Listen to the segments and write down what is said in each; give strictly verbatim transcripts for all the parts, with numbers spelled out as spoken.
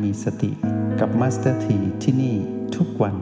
มีสติกับมาสเตอร์ทีที่นี่ทุกวัน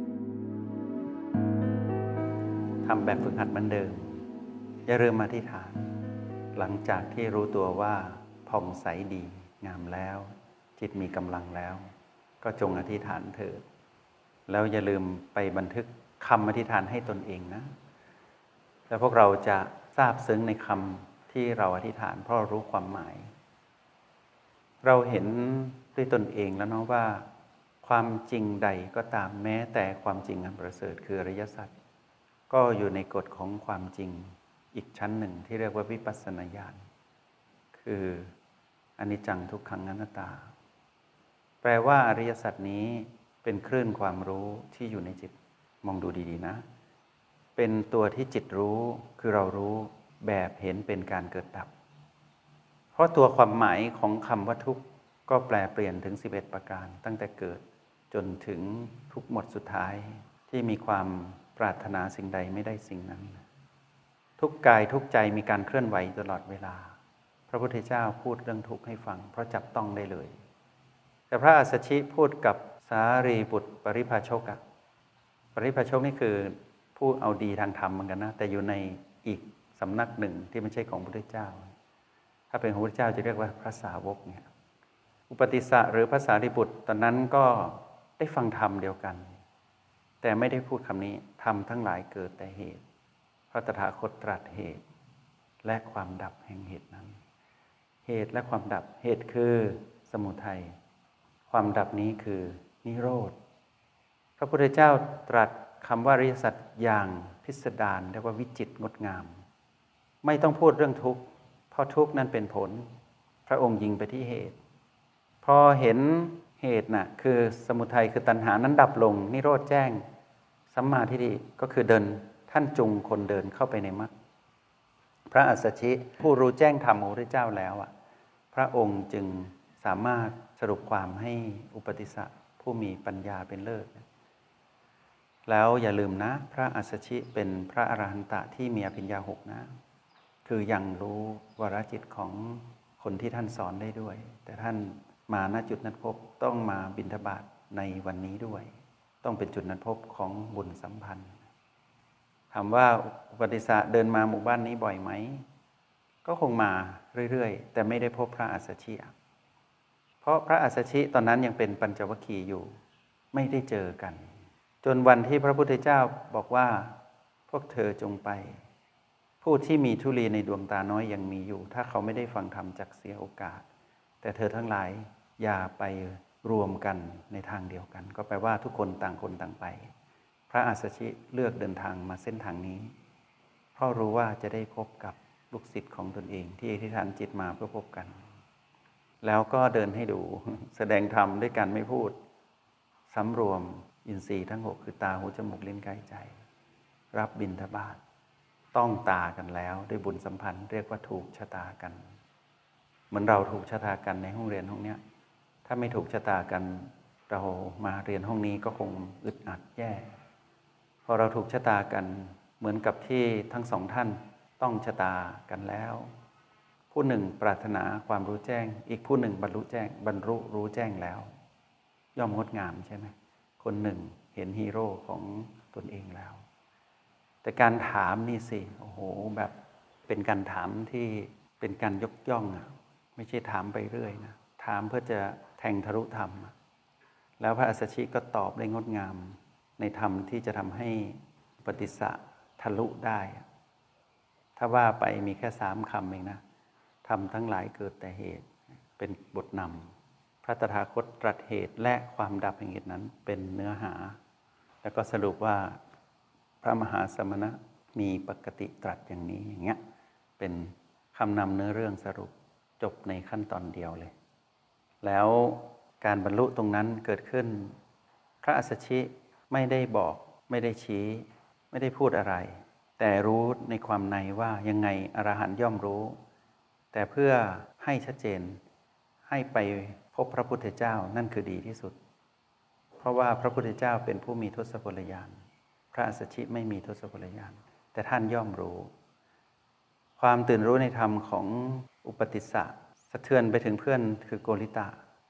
ทำแบบฝึกหัดเหมือนเดิมอย่าลืมอธิษฐานหลังจากที่รู้ตัวว่าผ่องใสดีงามแล้วจิตมีกำลังแล้วก็จงอธิษฐานเถิดแล้วอย่าลืมไปบันทึกคำอธิษฐานให้ตนเองนะแล้วพวกเราจะซาบซึ้งในคำที่เราอธิษฐานเพราะรู้ความหมายเราเห็นด้วยตนเองแล้วเนาะว่าความจริงใดก็ตามแม้แต่ความจริงอันประเสริฐคืออริยสัจก็อยู่ในกฎของความจริงอีกชั้นหนึ่งที่เรียกว่าวิปัสสนาญาณคืออนิจจังทุกขังอนัตตาแปลว่าอริยสัจนี้เป็นคลื่นความรู้ที่อยู่ในจิตมองดูดีๆนะเป็นตัวที่จิตรู้คือเรารู้แบบเห็นเป็นการเกิดดับเพราะตัวความหมายของคำว่าทุกข์ก็แปลเปลี่ยนถึงสิบเอ็ดประการตั้งแต่เกิดจนถึงทุกหมดสุดท้ายที่มีความปรารถนาสิ่งใดไม่ได้สิ่งนั้นทุกกายทุกใจมีการเคลื่อนไหวตลอดเวลาพระพุทธเจ้าพูดเรื่องทุกข์ให้ฟังเพราะจับต้องได้เลยแต่พระอัสสชิพูดกับสารีบุตรปริภาชกอะปริภาชกนี่คือผู้เอาดีทางธรรมเหมือนกันนะแต่อยู่ในอีกสำนักหนึ่งที่ไม่ใช่ของพระพุทธเจ้าถ้าเป็นของพระพุทธเจ้าจะเรียกว่าพระสาวกเนี่ยอุปติสสะหรือพระสารีบุตรตอนนั้นก็ได้ฟังธรรมเดียวกันแต่ไม่ได้พูดคำนี้ธรรมทั้งหลายเกิดแต่เหตุพระตถาคตตรัสเหตุและความดับแห่งเหตุนั้นเหตุและความดับเหตุคือสมุทัยความดับนี้คือนิโรธพระพุทธเจ้าตรัสคำว่าอริยสัจอย่างพิสดารเรียกว่าวิจิตรงดงามไม่ต้องพูดเรื่องทุกข์เพราะทุกข์นั้นเป็นผลพระองค์ยิงไปที่เหตุพอเห็นเหตุน่ะคือสมุทัยคือตัณหานั้นดับลงนิโรธแจ้งสัมมาทิฏฐิก็คือเดินท่านจูงคนเดินเข้าไปในมรรคพระอัสสชิผู้รู้แจ้งธรรมของพระพุทธเจ้าแล้วอ่ะพระองค์จึงสามารถสรุปความให้อุปติสสะผู้มีปัญญาเป็นเลิศแล้วอย่าลืมนะพระอัสสชิเป็นพระอรหันตะที่มีอภิญญาหกนะคือยังรู้วรจิตของคนที่ท่านสอนได้ด้วยแต่ท่านมาณจุดนัดพบต้องมาบิณฑบาตในวันนี้ด้วยต้องเป็นจุดนัดพบของบุญสัมพันธ์ถามว่าอุปติสสะเดินมาหมู่บ้านนี้บ่อยไหมก็คงมาเรื่อยๆแต่ไม่ได้พบพระอัสสชิเพราะพระอัสสชิตอนนั้นยังเป็นปัญจวัคคีย์อยู่ไม่ได้เจอกันจนวันที่พระพุทธเจ้าบอกว่าพวกเธอจงไปผู้ที่มีธุลีในดวงตาน้อยยังมีอยู่ถ้าเขาไม่ได้ฟังธรรมจักเสียโอกาสแต่เธอทั้งหลายอย่าไปรวมกันในทางเดียวกันก็แปลว่าทุกคนต่างคนต่างไปพระอัสสชิเลือกเดินทางมาเส้นทางนี้เพราะรู้ว่าจะได้พบกับลูกศิษย์ของตนเองที่อธิษฐานจิตมาเพื่อพบกันแล้วก็เดินให้ดูแสดงธรรมด้วยการไม่พูดสำรวมอินทรีย์ทั้งหกคือตาหูจมูกลิ้นกายใจรับบิณฑบาตต้องตากันแล้วด้วยบุญสัมพันธ์เรียกว่าถูกชะตากันเหมือนเราถูกชะตากันในห้องเรียนห้องเนี้ยถ้าไม่ถูกชะตากันเรามาเรียนห้องนี้ก็คงอึดอัดแย่พอเราถูกชะตากันเหมือนกับที่ทั้งสองท่านต้องชะตากันแล้วผู้หนึ่งปรารถนาความรู้แจ้งอีกผู้หนึ่งบรรลุแจ้งบรรลุรู้แจ้งแล้วย่อมงดงามใช่ไหมคนหนึ่งเห็นฮีโร่ของตนเองแล้วแต่การถามนี่สิโอ้โหแบบเป็นการถามที่เป็นการยกย่องอ่ะไม่ใช่ถามไปเรื่อยนะถามเพื่อจะแทงทะลุธรรมแล้วพระอัสสชิก็ตอบได้งดงามในธรรมที่จะทำให้ปฏิสสะทะลุได้ถ้าว่าไปมีแค่สามคำเองนะธรรมทั้งหลายเกิดแต่เหตุเป็นบทนำพระตถาคตตรัสเหตุและความดับแห่งเหตุนั้นเป็นเนื้อหาแล้วก็สรุปว่าพระมหาสมณะมีปกติตรัสอย่างนี้อย่างเงี้ยเป็นคำนำเนื้อเรื่องสรุปจบในขั้นตอนเดียวเลยแล้วการบรรลุตรงนั้นเกิดขึ้นพระอัสสชิไม่ได้บอกไม่ได้ชี้ไม่ได้พูดอะไรแต่รู้ในความในว่ายังไงอรหันต์ย่อมรู้แต่เพื่อให้ชัดเจนให้ไปพบพระพุทธเจ้านั่นคือดีที่สุดเพราะว่าพระพุทธเจ้าเป็นผู้มีทศพลญาณพระอัสสชิไม่มีทศพลญาณแต่ท่านย่อมรู้ความตื่นรู้ในธรรมของอุปติสสะสะเทือนไปถึงเพื่อนคือโกริตะพ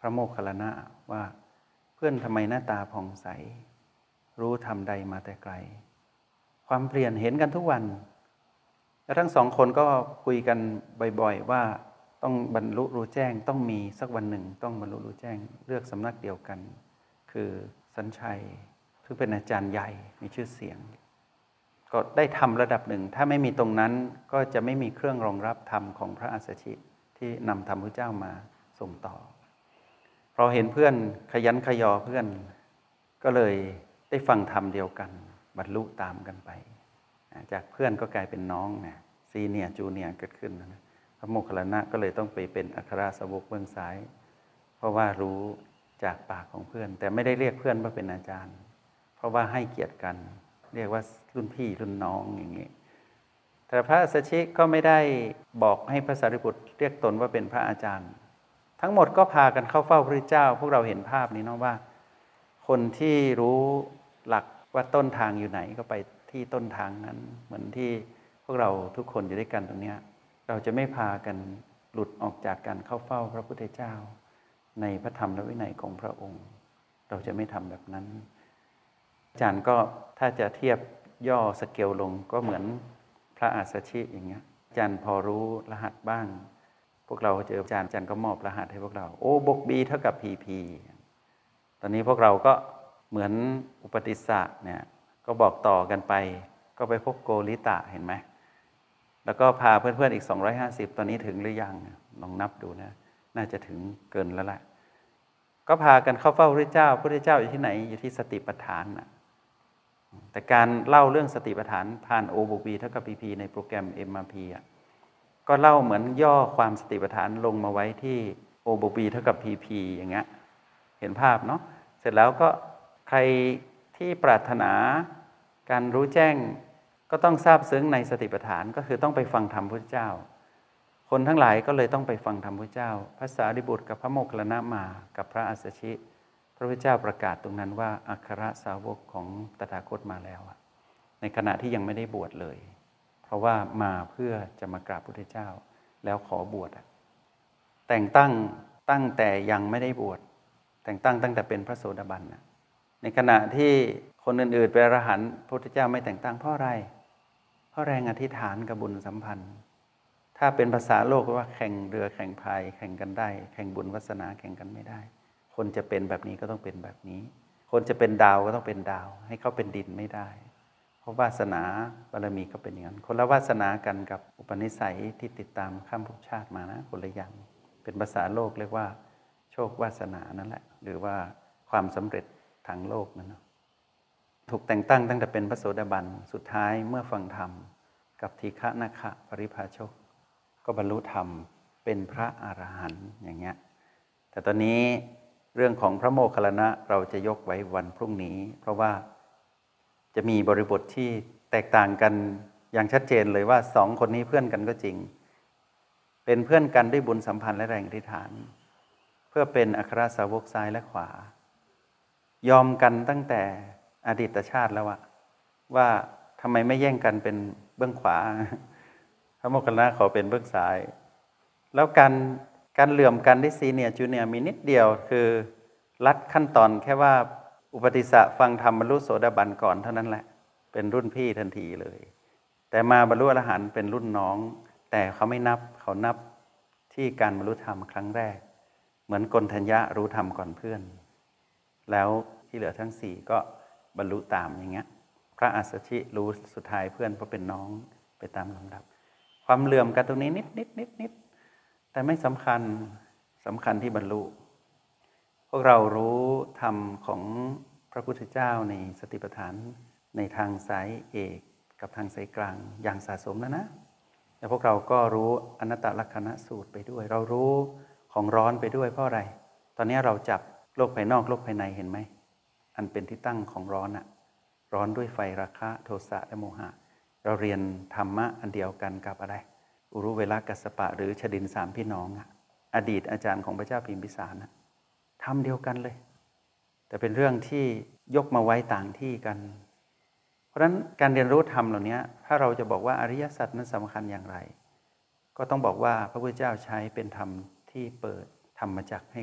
ระโมคคัลลานะว่าเพื่อนทำไมหน้าตาผ่องใสรู้ธรรมใดมาแต่ไกลความเปลี่ยนเห็นกันทุกวันแล้วทั้งสองคนก็คุยกันบ่อยๆว่าต้องบรรลุรู้แจ้งต้องมีสักวันหนึ่งต้องบรรลุรู้แจ้งเลือกสำนักเดียวกันคือสัญชัยซึ่งเป็นอาจารย์ใหญ่มีชื่อเสียงก็ได้ทำระดับหนึ่งถ้าไม่มีตรงนั้นก็จะไม่มีเครื่องรองรับธรรมของพระอัสสชิที่นำธรรมพระเจ้ามาส่งต่อพอเห็นเพื่อนขยันขยอเพื่อนก็เลยได้ฟังธรรมเดียวกันบรรลุตามกันไปจากเพื่อนก็กลายเป็นน้องนะซีเนียร์จูเนียร์เกิดขึ้นนะพระโมคคัลลานะก็เลยต้องไปเป็นอัครสาวกเบื้องซ้ายเพราะว่ารู้จากปากของเพื่อนแต่ไม่ได้เรียกเพื่อนว่าเป็นอาจารย์เพราะว่าให้เกียรติกันเรียกว่ารุ่นพี่รุ่นน้องอย่างนี้แต่พระอัสสชิก็ไม่ได้บอกให้พระสารีบุตรเรียกตนว่าเป็นพระอาจารย์ทั้งหมดก็พากันเข้าเฝ้าพระพุทธเจ้าพวกเราเห็นภาพนี้เนาะว่าคนที่รู้หลักว่าต้นทางอยู่ไหนก็ไปที่ต้นทางนั้นเหมือนที่พวกเราทุกคนอยู่ด้วยกันตรงนี้เราจะไม่พากันหลุดออกจากการเข้าเฝ้าพระพุทธเจ้าในพระธรรมและวินัยของพระองค์เราจะไม่ทำแบบนั้นอาจารย์ก็ถ้าจะเทียบย่อสเกลลงก็เหมือนพระอัสสชิอย่างเงี้ยอาจารย์พอรู้รหัสบ้างพวกเราเจออาจารย์อาจารย์ก็มอบรหัสให้พวกเราโอ้บวกบีเท่ากับพีพีตอนนี้พวกเราก็เหมือนอุปติสสะเนี่ยก็บอกต่อกันไปก็ไปพบโกริตะเห็นไหมแล้วก็พาเพื่อนๆอีกสองร้อยห้าสิบตอนนี้ถึงหรือยังลองนับดูนะน่าจะถึงเกินแล้วแหละก็พากันเข้าเฝ้าพระเจ้าพระเจ้าอยู่ที่ไหนอยู่ที่สติปัฏฐานนะแต่การเล่าเรื่องสติปัฏฐานผ่านโอบวกบีเท่ากับพีพีในโปรแกรม เอ็ม อาร์ พี อ่ะก็เล่าเหมือนย่อความสติปัฏฐานลงมาไว้ที่โอบวกบีเท่ากับพีพีอย่างเงี้ยเห็นภาพเนาะเสร็จแล้วก็ใครที่ปรารถนาการรู้แจ้งก็ต้องทราบซึ้งในสติปัฏฐานก็คือต้องไปฟังธรรมพระเจ้าคนทั้งหลายก็เลยต้องไปฟังธรรมพระเจ้าพระสารีบุตรกับพระโมคคัลลานะมากับพระอัสสชิพระพุทธเจ้าประกาศตรงนั้นว่าอัครสาวกของตถาคตมาแล้วในขณะที่ยังไม่ได้บวชเลยเพราะว่ามาเพื่อจะมากราบพระพุทธเจ้าแล้วขอบวชแต่งตั้งตั้งแต่ยังไม่ได้บวชแต่งตั้งตั้งแต่เป็นพระโสดาบันนะในขณะที่คนอื่นๆเป็นอรหันต์พระพุทธเจ้าไม่แต่งตั้งเพราะอะไรเพราะแรงอธิษฐานกับบุญสัมพันธ์ถ้าเป็นภาษาโลกว่าแข่งเรือแข่งพายแข่งกันได้แข่งบุญวาสนาแข่งกันไม่ได้คนจะเป็นแบบนี้ก็ต้องเป็นแบบนี้คนจะเป็นดาวก็ต้องเป็นดาวให้เขาเป็นดินไม่ได้เพราะวาสนาบารมีก็เป็นอย่างนั้นคนละวาสนากันกับอุปนิสัยที่ติดตามข้ามภพชาติมานะคนละอย่างเป็นภาษาโลกเรียกว่าโชควาสนานั่นแหละหรือว่าความสำเร็จทางโลกนั่นเนาะถูกแต่งตั้งตั้งแต่เป็นพระโสดาบันสุดท้ายเมื่อฟังธรรมกับทีฆนาคะปริภาชกก็บรรลุธรรมเป็นพระอรหันต์อย่างเงี้ยแต่ตอนนี้เรื่องของพระโมคคัลลานะเราจะยกไว้วันพรุ่งนี้เพราะว่าจะมีบริบทที่แตกต่างกันอย่างชัดเจนเลยว่าสองคนนี้เพื่อนกันก็จริงเป็นเพื่อนกันด้วยบุญสัมพันธ์และแรงอธิษฐานเพื่อเป็นอัครสาวกซ้ายและขวายอมกันตั้งแต่อดีตชาติแล้วอะว่าทำไมไม่แย่งกันเป็นเบื้องขวาพระโมคคัลลานะขอเป็นเบื้องซ้ายแล้วการการเหลื่อมกันที่ซีเนียร์จูเนียร์มีนิดเดียวคือลัดขั้นตอนแค่ว่าอุปติสสะฟังธรรมบรรลุโสดาบันก่อนเท่านั้นแหละเป็นรุ่นพี่ทันทีเลยแต่มาบรรลุอรหันต์เป็นรุ่นน้องแต่เขาไม่นับเขานับที่การบรรลุธรรมครั้งแรกเหมือนกนทัญญะรู้ธรรมก่อนเพื่อนแล้วที่เหลือทั้งสี่ก็บรรลุตามอย่างเงี้ยพระอัสสชิรู้สุดท้ายเพื่อนเพราะเป็นน้องไปตามลำดับความเหลื่อมกันตรงนี้นิดนิดนิดนิดแต่ไม่สำคัญสำคัญที่บรรลุพวกเรารู้ธรรมของพระพุทธเจ้าในสติปัฏฐานในทางสายเอกกับทางสายกลางอย่างสะสมแล้วนะแล้วพวกเราก็รู้อนัตตลักขณสูตรไปด้วยเรารู้ของร้อนไปด้วยเพราะอะไรตอนนี้เราจับโลกภายนอกโลกภายในเห็นไหมอันเป็นที่ตั้งของร้อนอะร้อนด้วยไฟราคะโทสะและโมหะเราเรียนธรรมะอันเดียวกันกับอะไรอุรุเวลกัสสปะหรือชดินสามพี่น้องอะอดีตอาจารย์ของพระเจ้าพิมพิสารนะทำเดียวกันเลยแต่เป็นเรื่องที่ยกมาไว้ต่างที่กันเพราะฉะนั้นการเรียนรู้ธรรมเหล่านี้ถ้าเราจะบอกว่าอริยสัจนั้นสำคัญอย่างไรก็ต้องบอกว่าพระพุทธเจ้าใช้เป็นธรรมที่เปิดธรรมจักรให้กับ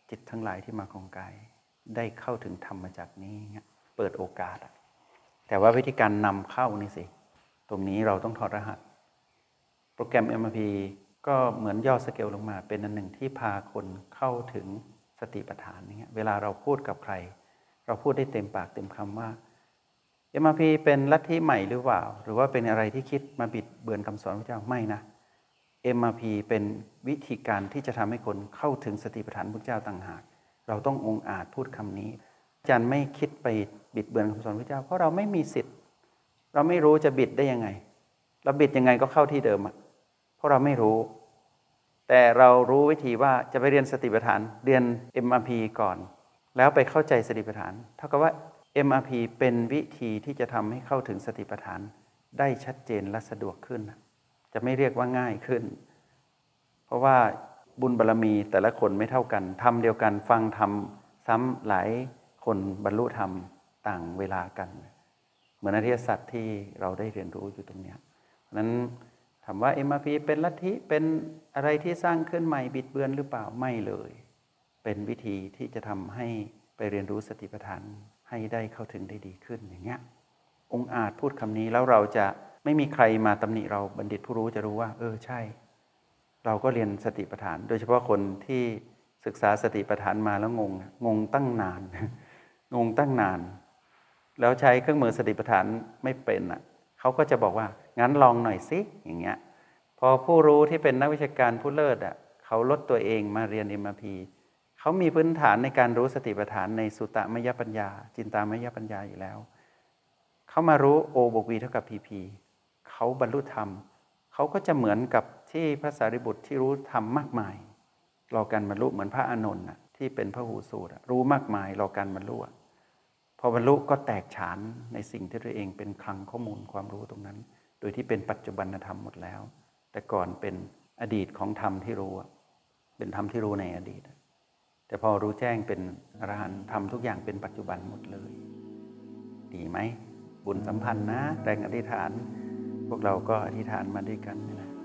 จิตทั้งหลายที่มาของกายได้เข้าถึงธรรมจากนี้เปิดโอกาสแต่ว่าวิธีการนำเข้านี่สิตรงนี้เราต้องถอดรหัสโปรแกรม เอ็ม อาร์ พี ก็เหมือนย่อสเกลลงมาเป็นอันหนึ่งที่พาคนเข้าถึงสติปัฏฐานอย่างเงี้ยเวลาเราพูดกับใครเราพูดได้เต็มปากเต็มคำว่า เอ็ม อาร์ พี เป็นลัทธิใหม่หรือเปล่าหรือว่าเป็นอะไรที่คิดมาบิดเบือนคำสอนพระเจ้าไม่นะ เอ็ม อาร์ พี เป็นวิธีการที่จะทำให้คนเข้าถึงสติปัฏฐานพระเจ้าต่างหากเราต้ององอาจพูดคำนี้อาจารย์ไม่คิดไปบิดเบือนคำสอนพระเจ้าเพราะเราไม่มีสิทธิ์เราไม่รู้จะบิดได้ยังไงเราบิดยังไงก็เข้าที่เดิมอ่ะเพราะเราไม่รู้แต่เรารู้วิธีว่าจะไปเรียนสติปัฏฐานเรียน เอ็ม อาร์ พี ก่อนแล้วไปเข้าใจสติปัฏฐานเท่ากับว่า เอ็ม อาร์ พี เป็นวิธีที่จะทำให้เข้าถึงสติปัฏฐานได้ชัดเจนและสะดวกขึ้นจะไม่เรียกว่าง่ายขึ้นเพราะว่าบุญบารมีแต่ละคนไม่เท่ากันธรรมเดียวกันฟังธรรมซ้ำหลายคนบรรลุธรรมต่างเวลากันเหมือนอริยสัจที่เราได้เรียนรู้อยู่ตรงนี้เพราะนั้นถามว่า เอ็ม อาร์ พี เป็นลัทธิเป็นอะไรที่สร้างขึ้นใหม่บิดเบือนหรือเปล่าไม่เลยเป็นวิธีที่จะทำให้ไปเรียนรู้สติปัฏฐานให้ได้เข้าถึงได้ดีขึ้นอย่างเงี้ยองค์อาจพูดคำนี้แล้วเราจะไม่มีใครมาตำหนิเราบัณฑิตผู้รู้จะรู้ว่าเออใช่เราก็เรียนสติปัฏฐานโดยเฉพาะคนที่ศึกษาสติปัฏฐานมาแล้วงงงงตั้งนานงงตั้งนานแล้วใช้เครื่องมือสติปัฏฐานไม่เป็นอ่ะเขาก็จะบอกว่างั้นลองหน่อยสิอย่างเงี้ยพอผู้รู้ที่เป็นนักวิชาการผู้เลิศอ่ะเขาลดตัวเองมาเรียน เอ็ม อาร์ พี เขามีพื้นฐานในการรู้สติปัฏฐานในสุตตมยปัญญาจินตามยปัญญาอยู่แล้วเขามารู้ O บวก V เท่ากับ พี พี เขาบรรลุธรรมเขาก็จะเหมือนกับที่พระสารีบุตรที่รู้ธรรมมากมายรอการบรรลุเหมือนพระอานนท์ที่เป็นพหูสูตรรู้มากมายรอการบรรลุพอบรรลุก็แตกฉานในสิ่งที่ตัวเองเป็นคลังข้อมูลความรู้ตรงนั้นโดยที่เป็นปัจจุบันธรรมหมดแล้วแต่ก่อนเป็นอดีตของธรรมที่รู้เป็นธรรมที่รู้ในอดีตแต่พอรู้แจ้งเป็นอรหันต์ทำทุกอย่างเป็นปัจจุบันหมดเลยดีไหมบุญสัมพันธ์นะแรงอธิษฐานพวกเราก็อธิษฐานมาด้วยกันนี่แหละ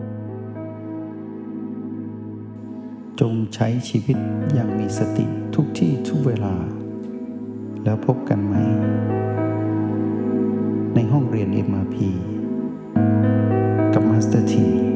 จงใช้ชีวิตอย่างมีสติทุกที่ทุกเวลาแล้วพบกันไหมในห้องเรียน เอ็ม อาร์ พี กับมาสเตอร์ที